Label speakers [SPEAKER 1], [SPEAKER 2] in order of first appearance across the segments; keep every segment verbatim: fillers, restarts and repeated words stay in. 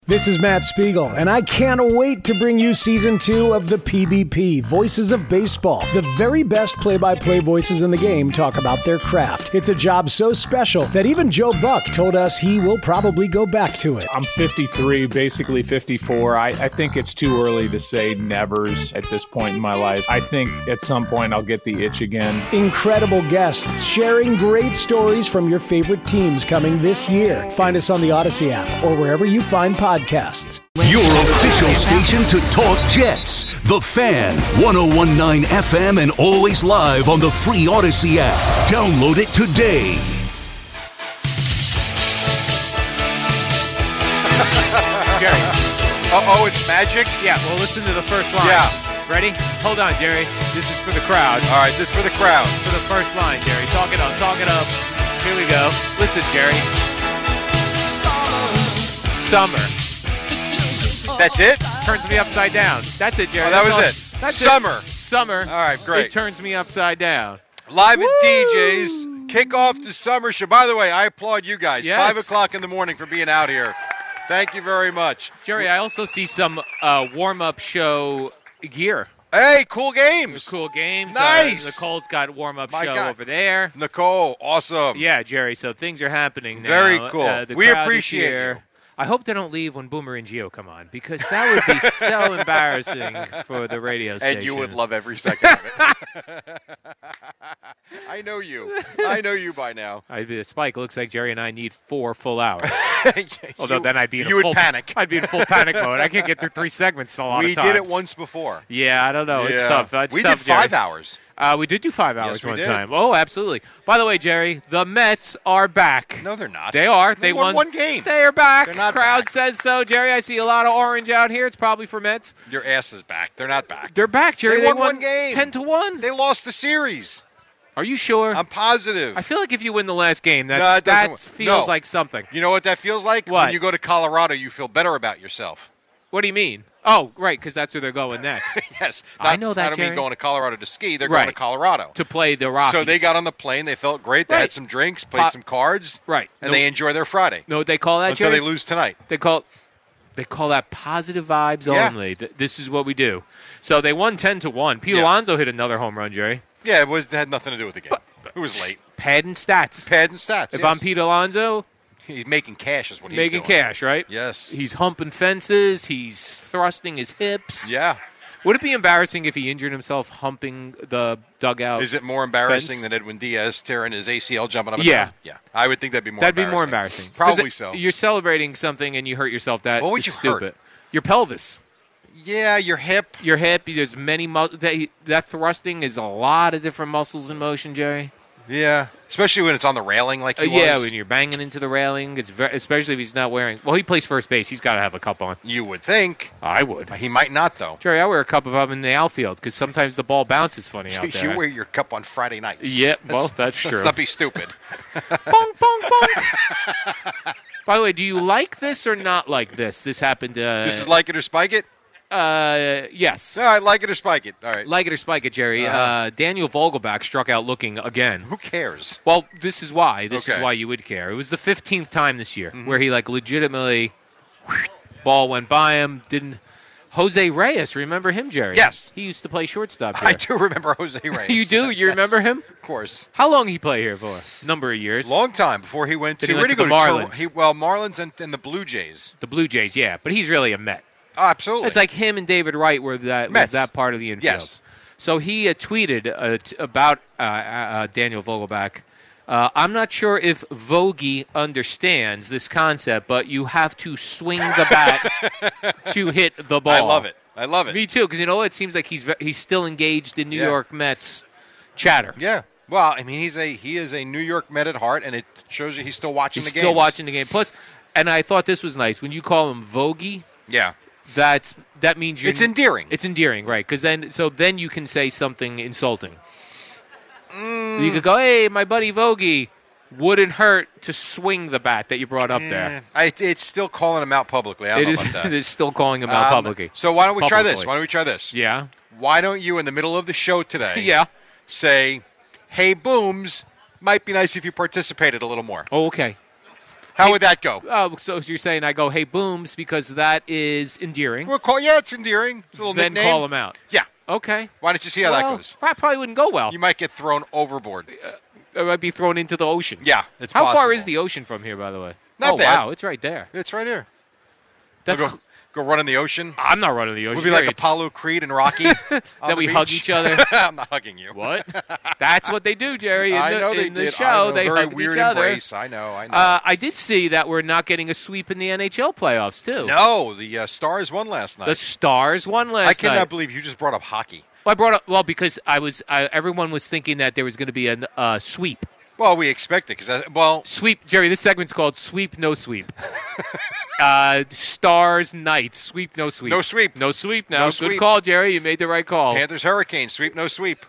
[SPEAKER 1] This is Matt Spiegel, and I can't wait to bring you season two of the P B P, Voices of Baseball. The very best play-by-play voices in the game talk about their craft. It's a job so special that even Joe Buck told us he will probably go back to it.
[SPEAKER 2] I'm fifty-three, basically fifty-four. I, I think it's too early to say nevers at this point in my life. I think at some point I'll get the itch again.
[SPEAKER 1] Incredible guests sharing great stories from your favorite teams coming this year. Find us on the Odyssey app or wherever you find podcasts. Podcasts.
[SPEAKER 3] Your official station to talk Jets. The Fan, one oh one point nine F M and always live on the free Odyssey app. Download it today.
[SPEAKER 4] Jerry. Uh-oh, it's magic?
[SPEAKER 5] Yeah, well, listen to the first line.
[SPEAKER 4] Yeah.
[SPEAKER 5] Ready? Hold on, Jerry. This is for the crowd.
[SPEAKER 4] All right, this is for the crowd.
[SPEAKER 5] For the first line, Jerry. Talk it up, talk it up. Here we go. Listen, Jerry. Summer.
[SPEAKER 4] That's it?
[SPEAKER 5] Turns me upside down. That's it, Jerry.
[SPEAKER 4] Oh, that
[SPEAKER 5] That's
[SPEAKER 4] was
[SPEAKER 5] all.
[SPEAKER 4] it.
[SPEAKER 5] That's
[SPEAKER 4] Summer.
[SPEAKER 5] It. Summer.
[SPEAKER 4] All right, great.
[SPEAKER 5] It turns me upside down.
[SPEAKER 4] Live
[SPEAKER 5] Woo!
[SPEAKER 4] at D J's. Kick off the summer show. By the way, I applaud you guys.
[SPEAKER 5] Yes.
[SPEAKER 4] Five o'clock in the morning for being out here. Thank you very much.
[SPEAKER 5] Jerry, I also see some uh, warm-up show gear.
[SPEAKER 4] Hey, cool games.
[SPEAKER 5] Cool games.
[SPEAKER 4] Nice.
[SPEAKER 5] Uh, Nicole's got warm-up
[SPEAKER 4] My
[SPEAKER 5] show
[SPEAKER 4] God.
[SPEAKER 5] over there.
[SPEAKER 4] Nicole, awesome.
[SPEAKER 5] Yeah, Jerry, so things are happening now.
[SPEAKER 4] Very cool.
[SPEAKER 5] Uh, the
[SPEAKER 4] We
[SPEAKER 5] crowd is
[SPEAKER 4] appreciate
[SPEAKER 5] here.
[SPEAKER 4] you.
[SPEAKER 5] I hope they don't leave when Boomer and Gio come on, because that would be so embarrassing for the radio station.
[SPEAKER 4] And you would love every second of it. I know you. I know you by now.
[SPEAKER 5] I'd be, Spike, looks like Jerry and I need four full hours. Although
[SPEAKER 4] You-
[SPEAKER 5] then I'd be in
[SPEAKER 4] you
[SPEAKER 5] a full
[SPEAKER 4] would panic.
[SPEAKER 5] I'd be in full panic mode. I can't get through three segments a lot
[SPEAKER 4] We
[SPEAKER 5] of times.
[SPEAKER 4] did it once before.
[SPEAKER 5] Yeah, I don't know. It's
[SPEAKER 4] Yeah.
[SPEAKER 5] tough. It's
[SPEAKER 4] we
[SPEAKER 5] tough,
[SPEAKER 4] did five
[SPEAKER 5] Jerry.
[SPEAKER 4] hours.
[SPEAKER 5] Uh, we did do five hours
[SPEAKER 4] Yes, we
[SPEAKER 5] one
[SPEAKER 4] did.
[SPEAKER 5] time. Oh, absolutely. By the way, Jerry, the Mets are back.
[SPEAKER 4] No, they're not.
[SPEAKER 5] They are.
[SPEAKER 4] They
[SPEAKER 5] They,
[SPEAKER 4] won one game.
[SPEAKER 5] They are back.
[SPEAKER 4] They're not
[SPEAKER 5] Crowd
[SPEAKER 4] back.
[SPEAKER 5] says so. Jerry, I see a lot of orange out here. It's probably for Mets.
[SPEAKER 4] Your ass is back. They're not back.
[SPEAKER 5] They're back, Jerry.
[SPEAKER 4] They won one game.
[SPEAKER 5] ten to one.
[SPEAKER 4] They lost the series.
[SPEAKER 5] Are you sure?
[SPEAKER 4] I'm positive.
[SPEAKER 5] I feel like if you win the last game, that's,
[SPEAKER 4] No, it doesn't-
[SPEAKER 5] that feels
[SPEAKER 4] no.
[SPEAKER 5] like something.
[SPEAKER 4] You know what that feels like?
[SPEAKER 5] What?
[SPEAKER 4] When you go to Colorado, you feel better about yourself.
[SPEAKER 5] What do you mean? Oh, right, because that's where they're going next.
[SPEAKER 4] Yes.
[SPEAKER 5] I
[SPEAKER 4] Not-
[SPEAKER 5] know that,
[SPEAKER 4] I don't
[SPEAKER 5] Jerry.
[SPEAKER 4] mean going to Colorado to ski. They're going
[SPEAKER 5] Right.
[SPEAKER 4] to Colorado.
[SPEAKER 5] To play the Rockies.
[SPEAKER 4] So they got on the plane. They felt great. They
[SPEAKER 5] Right.
[SPEAKER 4] had some drinks, played
[SPEAKER 5] Pop-
[SPEAKER 4] some cards.
[SPEAKER 5] Right.
[SPEAKER 4] And
[SPEAKER 5] No-
[SPEAKER 4] they enjoy their Friday.
[SPEAKER 5] Know what they call that,
[SPEAKER 4] Until
[SPEAKER 5] Jerry?
[SPEAKER 4] they lose tonight.
[SPEAKER 5] They call they call that positive vibes
[SPEAKER 4] Yeah.
[SPEAKER 5] only. Th- This is what we do. So they won ten to one. Pete
[SPEAKER 4] Yeah.
[SPEAKER 5] Alonso hit another home run, Jerry.
[SPEAKER 4] Yeah, it was it had nothing to do with the game. It was late.
[SPEAKER 5] Pad and stats.
[SPEAKER 4] Pad and stats.
[SPEAKER 5] If
[SPEAKER 4] yes.
[SPEAKER 5] I'm Pete Alonso,
[SPEAKER 4] He's making cash is what he's
[SPEAKER 5] making
[SPEAKER 4] doing.
[SPEAKER 5] cash, right?
[SPEAKER 4] Yes.
[SPEAKER 5] He's humping fences. He's thrusting his hips.
[SPEAKER 4] Yeah.
[SPEAKER 5] Would it be embarrassing if he injured himself humping the dugout?
[SPEAKER 4] Is it more embarrassing
[SPEAKER 5] fence?
[SPEAKER 4] than Edwin Diaz tearing his A C L jumping up and
[SPEAKER 5] Yeah.
[SPEAKER 4] down? Yeah. I would think that'd be more
[SPEAKER 5] That'd be
[SPEAKER 4] embarrassing.
[SPEAKER 5] more embarrassing. 'Cause
[SPEAKER 4] Probably
[SPEAKER 5] it-
[SPEAKER 4] so.
[SPEAKER 5] You're celebrating something and you hurt yourself. That
[SPEAKER 4] What would
[SPEAKER 5] is
[SPEAKER 4] you
[SPEAKER 5] stupid.
[SPEAKER 4] hurt?
[SPEAKER 5] Your pelvis.
[SPEAKER 4] Yeah, your hip.
[SPEAKER 5] Your hip. There's many mu- that, that thrusting is a lot of different muscles in motion, Jerry.
[SPEAKER 4] Yeah. Especially when it's on the railing like
[SPEAKER 5] Uh,
[SPEAKER 4] he
[SPEAKER 5] yeah,
[SPEAKER 4] was.
[SPEAKER 5] when you're banging into the railing, it's very, especially if he's not wearing. Well, he plays first base. He's got to have a cup on.
[SPEAKER 4] You would think.
[SPEAKER 5] I would.
[SPEAKER 4] He might not, though.
[SPEAKER 5] Jerry, I wear a cup of them in the outfield because sometimes the ball bounces funny out there.
[SPEAKER 4] You wear your cup on Friday nights.
[SPEAKER 5] Yeah, well, that's true.
[SPEAKER 4] Let's not be stupid.
[SPEAKER 5] Bong, bong, bong. By the way, do you like this or not like this? This happened. Uh,
[SPEAKER 4] This is like it or spike it?
[SPEAKER 5] Uh, yes.
[SPEAKER 4] All right, like it or spike it. All right.
[SPEAKER 5] Like it or spike it, Jerry.
[SPEAKER 4] Uh-huh.
[SPEAKER 5] Uh, Daniel Vogelbach struck out looking again.
[SPEAKER 4] Who cares?
[SPEAKER 5] Well, this is why. This is
[SPEAKER 4] Okay.
[SPEAKER 5] why you would care. It was the fifteenth time this year
[SPEAKER 4] Mhm.
[SPEAKER 5] where he, like, legitimately, ball went by him, didn't. Jose Reyes, remember him, Jerry?
[SPEAKER 4] Yes.
[SPEAKER 5] He used to play shortstop here.
[SPEAKER 4] I do remember Jose Reyes.
[SPEAKER 5] You do? You
[SPEAKER 4] Yes,
[SPEAKER 5] remember him?
[SPEAKER 4] Of course.
[SPEAKER 5] How long he play here for? Number of years.
[SPEAKER 4] Long time before he went
[SPEAKER 5] Then
[SPEAKER 4] to.
[SPEAKER 5] he
[SPEAKER 4] where
[SPEAKER 5] went
[SPEAKER 4] did
[SPEAKER 5] to
[SPEAKER 4] he go
[SPEAKER 5] the
[SPEAKER 4] to?
[SPEAKER 5] Marlins.
[SPEAKER 4] Tor- He, well, Marlins and, and the Blue Jays.
[SPEAKER 5] The Blue Jays, yeah. But he's really a Met.
[SPEAKER 4] Oh, absolutely.
[SPEAKER 5] It's like him and David Wright were that was
[SPEAKER 4] Mets.
[SPEAKER 5] that part of the infield.
[SPEAKER 4] Yes.
[SPEAKER 5] So he uh, tweeted uh, t- about uh, uh, Daniel Vogelbach. Uh, I'm not sure if Vogie understands this concept, but you have to swing the bat to hit the ball.
[SPEAKER 4] I love it. I love it.
[SPEAKER 5] Me too, because you know it seems like he's ve- he's still engaged in New
[SPEAKER 4] Yeah.
[SPEAKER 5] York Mets chatter.
[SPEAKER 4] Yeah. Well, I mean, he's a he is a New York Met at heart, and it shows you he's still watching
[SPEAKER 5] He's
[SPEAKER 4] the game.
[SPEAKER 5] still watching the game. Plus, and I thought this was nice when you call him Vogie.
[SPEAKER 4] Yeah.
[SPEAKER 5] That's that means you're
[SPEAKER 4] It's endearing.
[SPEAKER 5] It's endearing, right? Because then, so then you can say something insulting.
[SPEAKER 4] Mm.
[SPEAKER 5] You could go, "Hey, my buddy Vogie, wouldn't hurt to swing the bat that you brought up there."
[SPEAKER 4] I, it's still calling him out publicly. I don't
[SPEAKER 5] It
[SPEAKER 4] know
[SPEAKER 5] is.
[SPEAKER 4] about that.
[SPEAKER 5] It is still calling him out
[SPEAKER 4] Um,
[SPEAKER 5] publicly.
[SPEAKER 4] So why don't we try this?
[SPEAKER 5] Publicly.
[SPEAKER 4] Why don't we try this?
[SPEAKER 5] Yeah.
[SPEAKER 4] Why don't you, in the middle of the show today,
[SPEAKER 5] Yeah.
[SPEAKER 4] say, "Hey, Booms, might be nice if you participated a little more."
[SPEAKER 5] Oh, okay.
[SPEAKER 4] How
[SPEAKER 5] hey,
[SPEAKER 4] would that go?
[SPEAKER 5] Oh, so you're saying I go, hey, Booms, because that is endearing.
[SPEAKER 4] We'll call, yeah, it's endearing. It's a little
[SPEAKER 5] then
[SPEAKER 4] nickname.
[SPEAKER 5] call him out.
[SPEAKER 4] Yeah.
[SPEAKER 5] Okay.
[SPEAKER 4] Why don't you see how
[SPEAKER 5] well,
[SPEAKER 4] that goes?
[SPEAKER 5] That probably wouldn't go well.
[SPEAKER 4] You might get thrown overboard.
[SPEAKER 5] I might be thrown into the ocean.
[SPEAKER 4] Yeah, it's
[SPEAKER 5] How
[SPEAKER 4] possible.
[SPEAKER 5] far is the ocean from here, by the way?
[SPEAKER 4] Not
[SPEAKER 5] oh,
[SPEAKER 4] bad.
[SPEAKER 5] wow, it's right there.
[SPEAKER 4] It's right here.
[SPEAKER 5] That's
[SPEAKER 4] We'll go, go run in the ocean.
[SPEAKER 5] I'm not running the ocean.
[SPEAKER 4] We'll be like
[SPEAKER 5] It's-
[SPEAKER 4] Apollo Creed and Rocky.
[SPEAKER 5] That we hug each other.
[SPEAKER 4] I'm not hugging you.
[SPEAKER 5] What? That's what they do, Jerry. In
[SPEAKER 4] I
[SPEAKER 5] the,
[SPEAKER 4] know they
[SPEAKER 5] in the
[SPEAKER 4] did.
[SPEAKER 5] show,
[SPEAKER 4] I know.
[SPEAKER 5] they
[SPEAKER 4] Very
[SPEAKER 5] hug
[SPEAKER 4] weird
[SPEAKER 5] each other.
[SPEAKER 4] embrace. I know. I know.
[SPEAKER 5] Uh, I did see that we're not getting a sweep in the N H L playoffs too.
[SPEAKER 4] no, the uh, Stars won last night.
[SPEAKER 5] The Stars won last
[SPEAKER 4] I cannot
[SPEAKER 5] night.
[SPEAKER 4] believe you just brought up hockey.
[SPEAKER 5] Well, I brought up well because I was I, everyone was thinking that there was going to be a uh, sweep.
[SPEAKER 4] Well, we expect it because well,
[SPEAKER 5] Sweep, Jerry. This segment's called Sweep No Sweep. uh, Stars Knights Sweep No Sweep.
[SPEAKER 4] No sweep.
[SPEAKER 5] No sweep. Now,
[SPEAKER 4] No
[SPEAKER 5] good
[SPEAKER 4] sweep.
[SPEAKER 5] call, Jerry. You made the right call.
[SPEAKER 4] Panthers Hurricanes sweep no sweep.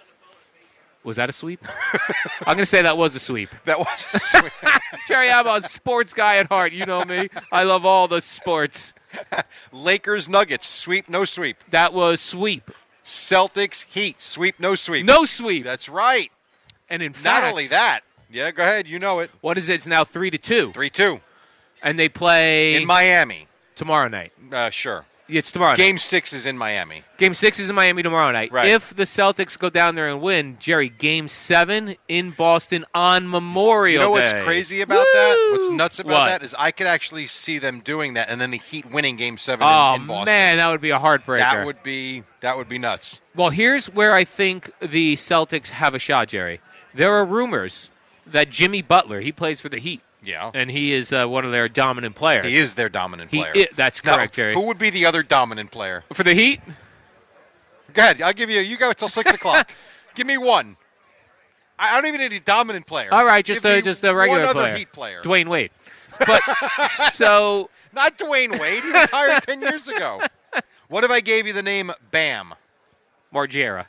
[SPEAKER 5] Was that a sweep? I'm going to say that was a sweep.
[SPEAKER 4] That was a sweep.
[SPEAKER 5] Jerry, I'm a sports guy at heart. You know me. I love all the sports.
[SPEAKER 4] Lakers Nuggets sweep no sweep.
[SPEAKER 5] That was sweep.
[SPEAKER 4] Celtics Heat sweep no sweep.
[SPEAKER 5] No sweep.
[SPEAKER 4] That's right.
[SPEAKER 5] And in
[SPEAKER 4] Not
[SPEAKER 5] fact,
[SPEAKER 4] only that. Yeah, go ahead. You know it.
[SPEAKER 5] what is it? It's now three to two,
[SPEAKER 4] three two
[SPEAKER 5] and they play
[SPEAKER 4] in Miami.
[SPEAKER 5] tomorrow night.
[SPEAKER 4] Uh, sure.
[SPEAKER 5] It's tomorrow night.
[SPEAKER 4] Game six is in Miami.
[SPEAKER 5] Game six is in Miami tomorrow night.
[SPEAKER 4] Right.
[SPEAKER 5] If the Celtics go down there and win, Jerry, Game seven in Boston on Memorial
[SPEAKER 4] You know
[SPEAKER 5] Day.
[SPEAKER 4] what's crazy about that? What's
[SPEAKER 5] Woo!
[SPEAKER 4] nuts about
[SPEAKER 5] What?
[SPEAKER 4] that is I could actually see them doing that, and then the Heat winning Game Seven
[SPEAKER 5] Oh
[SPEAKER 4] in, in Boston.
[SPEAKER 5] man, that would be a heartbreaker.
[SPEAKER 4] that would be that would be nuts.
[SPEAKER 5] Well, here's where I think the Celtics have a shot, Jerry. There are rumors that Jimmy Butler, he plays for the Heat,
[SPEAKER 4] Yeah,
[SPEAKER 5] and he is uh, one of their dominant players.
[SPEAKER 4] he is their dominant
[SPEAKER 5] He
[SPEAKER 4] player.
[SPEAKER 5] i- that's
[SPEAKER 4] Now,
[SPEAKER 5] correct, Jerry.
[SPEAKER 4] Who would be the other dominant player?
[SPEAKER 5] For the Heat,
[SPEAKER 4] Go ahead. I'll give you. You go until six o'clock. Give me one. I I don't even need a dominant player.
[SPEAKER 5] all right, just
[SPEAKER 4] Give
[SPEAKER 5] a
[SPEAKER 4] me
[SPEAKER 5] just a regular
[SPEAKER 4] one other
[SPEAKER 5] player,
[SPEAKER 4] Heat player.
[SPEAKER 5] Dwayne Wade. But so
[SPEAKER 4] Not Dwayne Wade. He retired ten years ago. What if I gave you the name Bam?
[SPEAKER 5] Margera,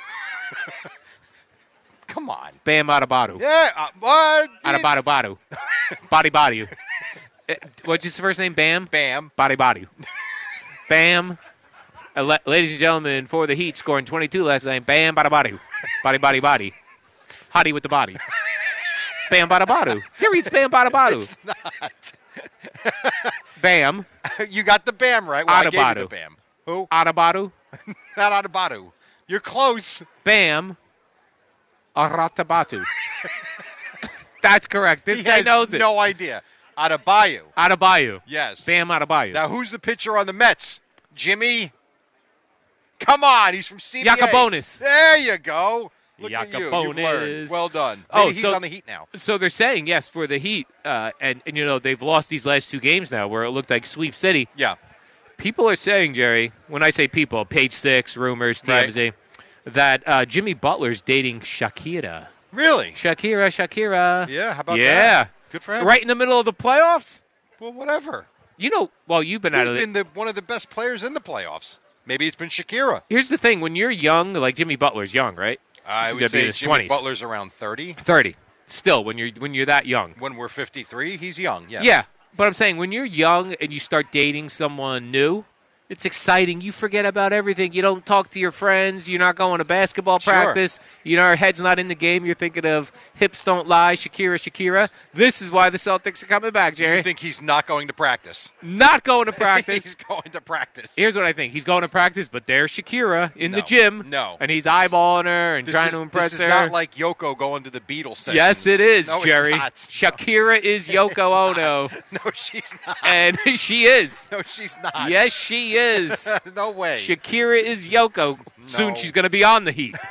[SPEAKER 4] Come on.
[SPEAKER 5] Bam Adebayo,
[SPEAKER 4] Yeah. Uh, what?
[SPEAKER 5] Adebayo, Badu, Body Body. Uh, What's his first name? Bam.
[SPEAKER 4] Bam.
[SPEAKER 5] Body Body. Bam. Uh, la- ladies and gentlemen, for the Heat, scoring twenty-two last night. Bam, bada body. Body, body, body. Hottie with the body. Bam, bada badu. Here it's Bam, bada badu.
[SPEAKER 4] It's not.
[SPEAKER 5] Bam,
[SPEAKER 4] You got the Bam right. Well, I gave you
[SPEAKER 5] Adebayo.
[SPEAKER 4] the Bam. Who?
[SPEAKER 5] Adabadu.
[SPEAKER 4] Not Adebayo. You're close.
[SPEAKER 5] Bam, Aratabatu. That's correct. This
[SPEAKER 4] He
[SPEAKER 5] guy
[SPEAKER 4] has
[SPEAKER 5] knows it.
[SPEAKER 4] no idea. Adebayo.
[SPEAKER 5] Adebayo.
[SPEAKER 4] Yes.
[SPEAKER 5] Bam, Adebayo.
[SPEAKER 4] Now, who's the pitcher on the Mets? Jimmy? Come on. He's from C B A.
[SPEAKER 5] Yacobonis.
[SPEAKER 4] There you go. Look at you. You've learned.
[SPEAKER 5] Yacobonis.
[SPEAKER 4] Well done.
[SPEAKER 5] Oh,
[SPEAKER 4] Maybe he's
[SPEAKER 5] so-
[SPEAKER 4] on the Heat now.
[SPEAKER 5] So they're saying, yes, for the Heat, uh, and, and, you know, they've lost these last two games now where it looked like Sweep City.
[SPEAKER 4] Yeah.
[SPEAKER 5] People are saying, Jerry, when I say people, Page Six, rumors, T M Z, that uh, Jimmy Butler's dating Shakira.
[SPEAKER 4] Really?
[SPEAKER 5] Shakira, Shakira.
[SPEAKER 4] Yeah. How about
[SPEAKER 5] Yeah.
[SPEAKER 4] that? Good for him.
[SPEAKER 5] Right in the middle of the playoffs?
[SPEAKER 4] Well, whatever.
[SPEAKER 5] You know, well, you've been
[SPEAKER 4] He's
[SPEAKER 5] out of it.
[SPEAKER 4] been the, one of the best players in the playoffs. Maybe it's been Shakira.
[SPEAKER 5] Here's the thing. When you're young, like Jimmy Butler's young, right?
[SPEAKER 4] I
[SPEAKER 5] He's
[SPEAKER 4] would
[SPEAKER 5] gonna be
[SPEAKER 4] say
[SPEAKER 5] in his
[SPEAKER 4] Jimmy
[SPEAKER 5] twenties.
[SPEAKER 4] Butler's around thirty.
[SPEAKER 5] thirty. Still, when you're when you're that young.
[SPEAKER 4] When we're fifty-three, he's young. Yes.
[SPEAKER 5] Yeah. But I'm saying when you're young and you start dating someone new, it's exciting. You forget about everything. You don't talk to your friends. You're not going to basketball
[SPEAKER 4] Sure.
[SPEAKER 5] practice. You know, your head's not in the game. You're thinking of hips don't lie, Shakira, Shakira. This is why the Celtics are coming back, Jerry.
[SPEAKER 4] You think he's not going to practice?
[SPEAKER 5] Not going to practice.
[SPEAKER 4] He's going to practice.
[SPEAKER 5] Here's what I think. He's going to practice, but there's Shakira in the
[SPEAKER 4] No.
[SPEAKER 5] gym.
[SPEAKER 4] No.
[SPEAKER 5] And he's eyeballing her and
[SPEAKER 4] This
[SPEAKER 5] trying
[SPEAKER 4] is,
[SPEAKER 5] to impress
[SPEAKER 4] this
[SPEAKER 5] her.
[SPEAKER 4] is not like Yoko going to the Beatles sessions.
[SPEAKER 5] Yes, it is,
[SPEAKER 4] no, it's
[SPEAKER 5] Jerry.
[SPEAKER 4] not.
[SPEAKER 5] Shakira is Yoko Ono.
[SPEAKER 4] No, she's not.
[SPEAKER 5] And she is.
[SPEAKER 4] No, she's not.
[SPEAKER 5] Yes, she is.
[SPEAKER 4] No way.
[SPEAKER 5] Shakira is Yoko. Soon
[SPEAKER 4] No.
[SPEAKER 5] she's going to be on the Heat.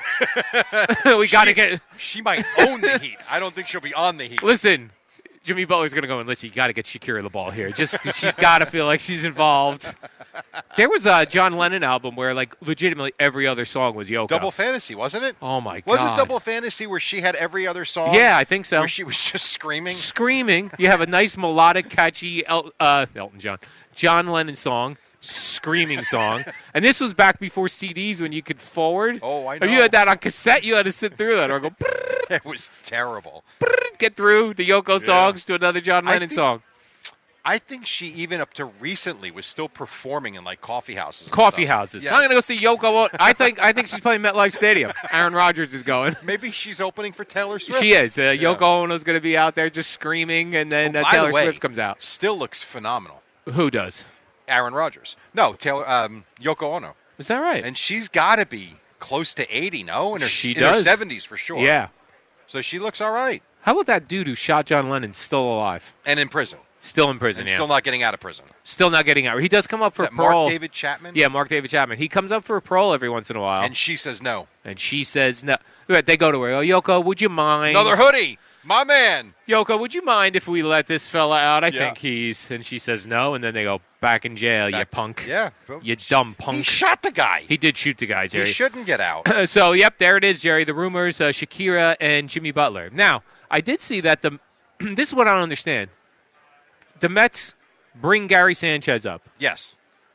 [SPEAKER 5] we got to
[SPEAKER 4] She-
[SPEAKER 5] get.
[SPEAKER 4] She might own the Heat. I don't think she'll be on the Heat.
[SPEAKER 5] Listen, Jimmy Butler's going to go and listen. You got to get Shakira the ball here. Just she's got to feel like she's involved. There was a John Lennon album where, like, legitimately every other song was Yoko.
[SPEAKER 4] Double Fantasy, wasn't it?
[SPEAKER 5] Oh my
[SPEAKER 4] Was
[SPEAKER 5] God.
[SPEAKER 4] it Double Fantasy where she had every other song?
[SPEAKER 5] Yeah, I think so.
[SPEAKER 4] Where she was just screaming?
[SPEAKER 5] Screaming. You have a nice melodic, catchy El- uh, Elton John, John Lennon song, screaming song, and this was back before C Ds when you could forward.
[SPEAKER 4] Oh, I
[SPEAKER 5] If you
[SPEAKER 4] know.
[SPEAKER 5] had that on cassette, you had to sit through that or go
[SPEAKER 4] It was terrible.
[SPEAKER 5] get through the Yoko songs to another John
[SPEAKER 4] I
[SPEAKER 5] Lennon
[SPEAKER 4] think-
[SPEAKER 5] song.
[SPEAKER 4] I think she, even up to recently, was still performing in like coffee houses. and
[SPEAKER 5] Coffee
[SPEAKER 4] stuff.
[SPEAKER 5] houses.
[SPEAKER 4] Yes.
[SPEAKER 5] I'm gonna go see Yoko Ono. I think I think she's playing MetLife Stadium. Aaron Rodgers is going.
[SPEAKER 4] Maybe she's opening for Taylor Swift.
[SPEAKER 5] She is. Uh,
[SPEAKER 4] Yeah.
[SPEAKER 5] Yoko Ono's going to be out there just screaming, and then
[SPEAKER 4] Oh,
[SPEAKER 5] uh,
[SPEAKER 4] by the
[SPEAKER 5] Taylor
[SPEAKER 4] way,
[SPEAKER 5] Swift comes out.
[SPEAKER 4] Still looks phenomenal.
[SPEAKER 5] Who does?
[SPEAKER 4] Aaron Rodgers. No, Taylor. Um, Yoko Ono.
[SPEAKER 5] Is that right?
[SPEAKER 4] And she's got to be close to eighty, no? In her,
[SPEAKER 5] She
[SPEAKER 4] in
[SPEAKER 5] does.
[SPEAKER 4] her seventies for sure.
[SPEAKER 5] Yeah.
[SPEAKER 4] So she looks all right.
[SPEAKER 5] How about that dude who shot John Lennon still alive?
[SPEAKER 4] And in prison.
[SPEAKER 5] Still in prison,
[SPEAKER 4] And
[SPEAKER 5] yeah.
[SPEAKER 4] still not getting out of prison.
[SPEAKER 5] Still not getting out. He does come up
[SPEAKER 4] Is
[SPEAKER 5] for
[SPEAKER 4] that
[SPEAKER 5] parole.
[SPEAKER 4] Mark David Chapman?
[SPEAKER 5] Yeah, Mark David Chapman. He comes up for parole every once in a while.
[SPEAKER 4] And she says no.
[SPEAKER 5] And she says no. Right, they go to her. Oh, Yoko, would you mind?
[SPEAKER 4] Another hoodie. My man.
[SPEAKER 5] Yoko, would you mind if we let this fella out? I
[SPEAKER 4] Yeah.
[SPEAKER 5] think he's. And she says no. And then they go back in jail, you
[SPEAKER 4] Back-
[SPEAKER 5] punk.
[SPEAKER 4] Yeah.
[SPEAKER 5] You dumb
[SPEAKER 4] He
[SPEAKER 5] punk.
[SPEAKER 4] shot the guy.
[SPEAKER 5] He did shoot the guy, Jerry.
[SPEAKER 4] He shouldn't get out.
[SPEAKER 5] So, yep, there it is, Jerry. The rumors, uh, Shakira and Jimmy Butler. Now, I did see that the. This is what I don't understand. The Mets bring Gary Sanchez up,
[SPEAKER 4] Yes.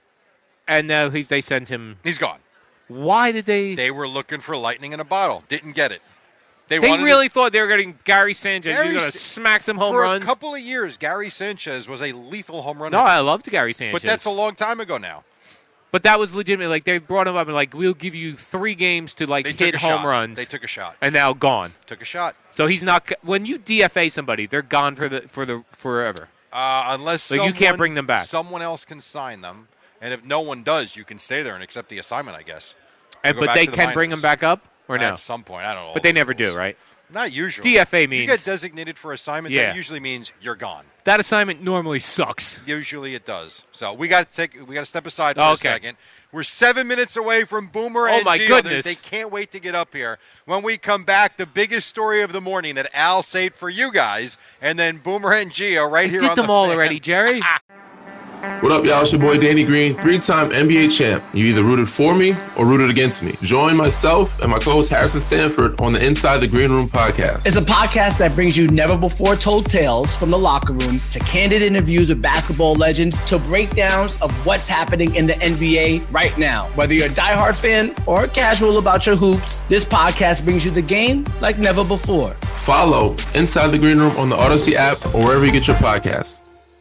[SPEAKER 5] and now he's they sent him.
[SPEAKER 4] He's gone.
[SPEAKER 5] Why did they? They,
[SPEAKER 4] They were looking for lightning in a bottle. Didn't get it. They, wanted
[SPEAKER 5] really thought they were getting Gary Sanchez.
[SPEAKER 4] Gary
[SPEAKER 5] He's going to
[SPEAKER 4] Sa-
[SPEAKER 5] smack some
[SPEAKER 4] to,
[SPEAKER 5] home
[SPEAKER 4] for
[SPEAKER 5] runs.
[SPEAKER 4] a couple of years, Gary Sanchez was a lethal home run
[SPEAKER 5] No,
[SPEAKER 4] hitter.
[SPEAKER 5] I loved Gary Sanchez.
[SPEAKER 4] But that's a long time ago now.
[SPEAKER 5] But that was legitimate. Like they brought him up and like we'll give you three games to like
[SPEAKER 4] They
[SPEAKER 5] hit
[SPEAKER 4] took a
[SPEAKER 5] home
[SPEAKER 4] shot.
[SPEAKER 5] runs.
[SPEAKER 4] They took a shot.
[SPEAKER 5] and now gone.
[SPEAKER 4] Took a shot.
[SPEAKER 5] So he's not. When you D F A somebody, they're gone for the for the forever.
[SPEAKER 4] Uh, unless
[SPEAKER 5] Like, you
[SPEAKER 4] someone,
[SPEAKER 5] can't bring them back.
[SPEAKER 4] Someone else can sign them, and if no one does, you can stay there and accept the assignment, I guess.
[SPEAKER 5] And,
[SPEAKER 4] go
[SPEAKER 5] but
[SPEAKER 4] back
[SPEAKER 5] they
[SPEAKER 4] to the
[SPEAKER 5] can bring
[SPEAKER 4] minors.
[SPEAKER 5] him back up or no?
[SPEAKER 4] At some point, I don't know.
[SPEAKER 5] But they
[SPEAKER 4] the
[SPEAKER 5] never
[SPEAKER 4] rules.
[SPEAKER 5] do, right?
[SPEAKER 4] Not usually.
[SPEAKER 5] D F A
[SPEAKER 4] You
[SPEAKER 5] means
[SPEAKER 4] get designated for assignment.
[SPEAKER 5] Yeah.
[SPEAKER 4] That usually means you're gone.
[SPEAKER 5] that assignment normally sucks.
[SPEAKER 4] Usually it does. So we got to take. We got to step aside for
[SPEAKER 5] Oh,
[SPEAKER 4] a
[SPEAKER 5] okay.
[SPEAKER 4] second. We're seven minutes away from Boomer
[SPEAKER 5] Oh,
[SPEAKER 4] and
[SPEAKER 5] my
[SPEAKER 4] Gio.
[SPEAKER 5] goodness.
[SPEAKER 4] They they can't wait to get up here. When we come back, the biggest story of the morning that Al saved for you guys, and then Boomer and Gio right here
[SPEAKER 5] Did
[SPEAKER 4] on
[SPEAKER 5] them
[SPEAKER 4] the
[SPEAKER 5] all
[SPEAKER 4] Fan.
[SPEAKER 5] already, Jerry.
[SPEAKER 6] What up, y'all? It's your boy Danny Green, three-time N B A champ. You either rooted for me or rooted against me. Join myself and my co-host Harrison Sanford on the Inside the Green Room podcast.
[SPEAKER 7] It's a podcast that brings you never-before-told tales from the locker room to candid interviews with basketball legends to breakdowns of what's happening in the N B A right now. Whether you're a diehard fan or casual about your hoops, this podcast brings you the game like never before.
[SPEAKER 6] Follow Inside the Green Room on the Odyssey app or wherever you get your podcasts.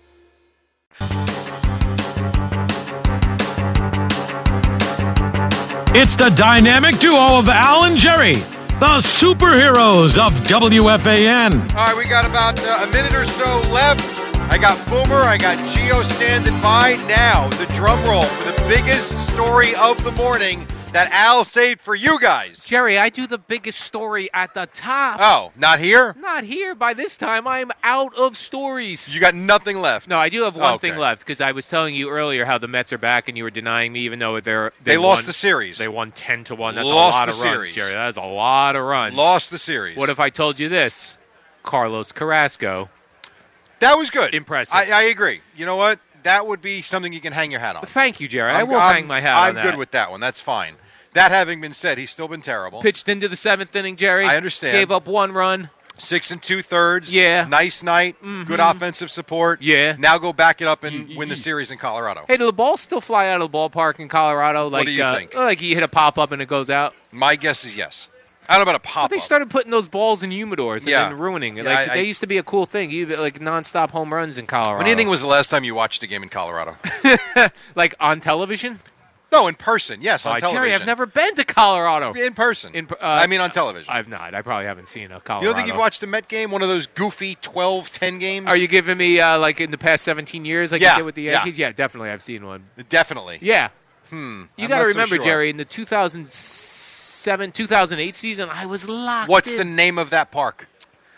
[SPEAKER 8] It's the dynamic duo of Al and Jerry, the superheroes of W F A N.
[SPEAKER 4] All right, we got about uh, a minute or so left. I got Boomer, I got Gio standing by. Now, the drum roll for the biggest story of the morning that Al saved for you guys.
[SPEAKER 5] Jerry, I do the biggest story at the top.
[SPEAKER 4] Oh, not here?
[SPEAKER 5] Not here. By this time, I'm out of stories.
[SPEAKER 4] You got nothing left.
[SPEAKER 5] No, I do have one
[SPEAKER 4] Okay.
[SPEAKER 5] thing left because I was telling you earlier how the Mets are back and you were denying me, even though they're
[SPEAKER 4] They,
[SPEAKER 5] they
[SPEAKER 4] lost
[SPEAKER 5] won,
[SPEAKER 4] the series.
[SPEAKER 5] They won ten to one. That's
[SPEAKER 4] Lost
[SPEAKER 5] a lot
[SPEAKER 4] the
[SPEAKER 5] of runs,
[SPEAKER 4] series.
[SPEAKER 5] Jerry. That's a lot of runs.
[SPEAKER 4] Lost the series.
[SPEAKER 5] What if I told you this? Carlos Carrasco.
[SPEAKER 4] That was good.
[SPEAKER 5] Impressive.
[SPEAKER 4] I, I agree. You know what? That would be something you can hang your hat on.
[SPEAKER 5] Thank you, Jerry. I
[SPEAKER 4] I'm-
[SPEAKER 5] will
[SPEAKER 4] I'm-
[SPEAKER 5] hang my hat
[SPEAKER 4] I'm
[SPEAKER 5] on that.
[SPEAKER 4] good with that one. That's fine. That having been said, he's still been terrible.
[SPEAKER 5] Pitched into the seventh inning, Jerry.
[SPEAKER 4] I understand.
[SPEAKER 5] Gave up one run.
[SPEAKER 4] Six and two thirds.
[SPEAKER 5] Yeah.
[SPEAKER 4] Nice night. Good offensive support.
[SPEAKER 5] Yeah.
[SPEAKER 4] Now go back it up and win the series in Colorado.
[SPEAKER 5] Hey, do the balls still fly out of the ballpark in Colorado? Like,
[SPEAKER 4] do you
[SPEAKER 5] uh,
[SPEAKER 4] think?
[SPEAKER 5] Like you hit a pop up and it goes out.
[SPEAKER 4] My guess is yes. I don't know about a pop
[SPEAKER 5] They started putting those balls in humidors and
[SPEAKER 4] Yeah.
[SPEAKER 5] then ruining it.
[SPEAKER 4] Yeah,
[SPEAKER 5] Like
[SPEAKER 4] I-
[SPEAKER 5] they
[SPEAKER 4] I-
[SPEAKER 5] used to be a cool thing. You like nonstop home runs in Colorado.
[SPEAKER 4] When do you think was the last time you watched a game in Colorado?
[SPEAKER 5] like on television?
[SPEAKER 4] No, in person. Yes, on
[SPEAKER 5] Oh,
[SPEAKER 4] television.
[SPEAKER 5] Jerry, I've never been to Colorado.
[SPEAKER 4] In person.
[SPEAKER 5] In, uh,
[SPEAKER 4] I mean on television.
[SPEAKER 5] I've not. I probably haven't seen a Colorado.
[SPEAKER 4] you don't think you've watched a Met game? One of those goofy twelve ten games?
[SPEAKER 5] Are you giving me uh, like in the past seventeen years, like
[SPEAKER 4] Yeah,
[SPEAKER 5] you did with the
[SPEAKER 4] yeah.
[SPEAKER 5] Yankees? Yeah. definitely, I've seen one.
[SPEAKER 4] Definitely.
[SPEAKER 5] Yeah. Hmm. You
[SPEAKER 4] I'm
[SPEAKER 5] got to
[SPEAKER 4] not so
[SPEAKER 5] remember,
[SPEAKER 4] sure.
[SPEAKER 5] Jerry, in the two thousand seven, two thousand eight season, I was locked.
[SPEAKER 4] What's
[SPEAKER 5] in.
[SPEAKER 4] the name of that park?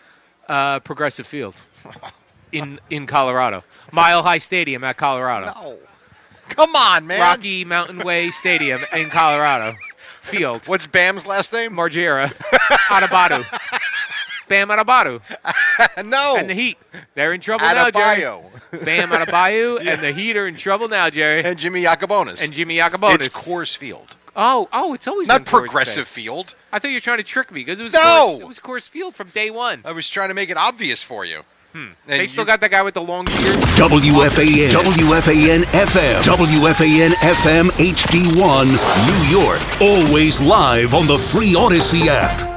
[SPEAKER 5] uh, Progressive Field in in Colorado, Mile High Stadium at Colorado,
[SPEAKER 4] No. Come on, man.
[SPEAKER 5] Rocky Mountain Way Stadium in Colorado, Field.
[SPEAKER 4] What's Bam's last name?
[SPEAKER 5] Margera, Adebayo, Bam Adebayo,
[SPEAKER 4] no.
[SPEAKER 5] and the Heat. They're in trouble now, Jerry.
[SPEAKER 4] Adebayo.
[SPEAKER 5] Bam Adebayo and the Heat are in trouble now, Jerry.
[SPEAKER 4] And Jimmy Yacobonis.
[SPEAKER 5] And Jimmy Yacobonis.
[SPEAKER 4] It's Coors Field.
[SPEAKER 5] Oh, oh, it's always
[SPEAKER 4] Not
[SPEAKER 5] been Coors
[SPEAKER 4] Progressive
[SPEAKER 5] Field.
[SPEAKER 4] Field.
[SPEAKER 5] I thought you were trying to trick me because it was
[SPEAKER 4] No!
[SPEAKER 5] Coors, it was Coors Field from day one.
[SPEAKER 4] I was trying to make it obvious for you. Hmm.
[SPEAKER 5] They still got that guy with the long beard.
[SPEAKER 3] W F A N, W F A N F M, W F A N F M H D one, New York. Always live on the free Odyssey app.